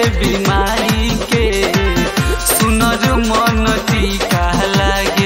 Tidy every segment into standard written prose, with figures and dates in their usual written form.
देवी माई के सुनर मन टीका लागे।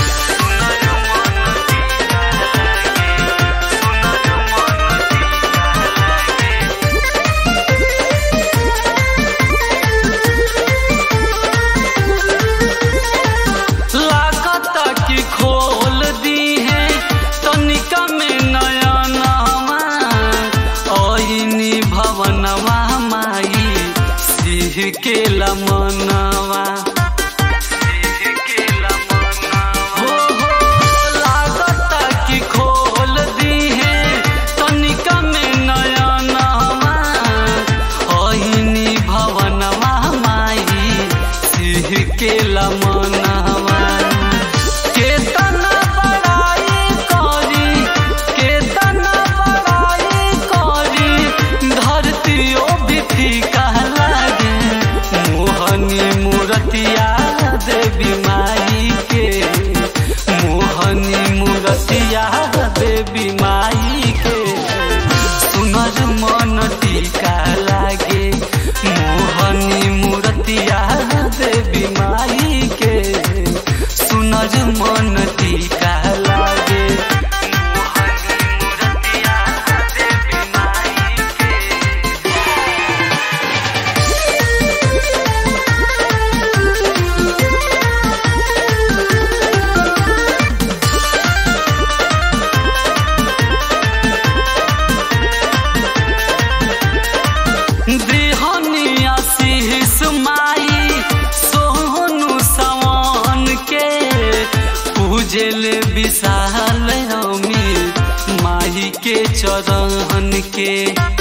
खोल दी है तनिका में नयनवा ओइनी भवनवा माई सिंह के लमनवा हो लागता कि खोल दी है तनिका में नयनवा ओइनी भवनवा माई सिंह के लमनवा। देवी माई के मोहनी मूर्तिया देवी माई के सुनर मन टीका लागे। मोहनी मूर्तिया देवी माई के सुनर मन टीका लागे। पूजल विशाल हमी माही के चरण के।